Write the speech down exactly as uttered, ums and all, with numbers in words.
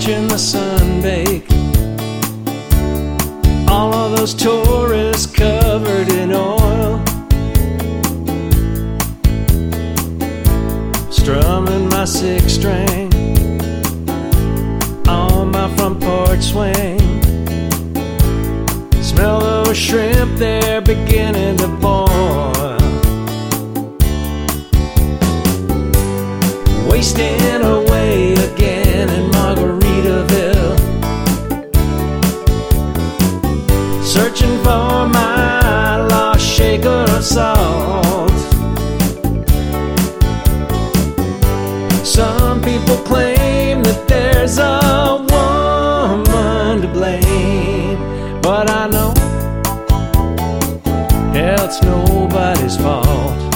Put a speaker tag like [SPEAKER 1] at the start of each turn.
[SPEAKER 1] watching the sun bake. All of those tourists covered in oil, strumming my six string on my front porch swing. Smell those shrimp, they're beginning to boil. Wasting away again in Margaritaville, searching for my lost shaker of salt. Some people claim that there's a woman to blame, but I know, hell, it's nobody's fault.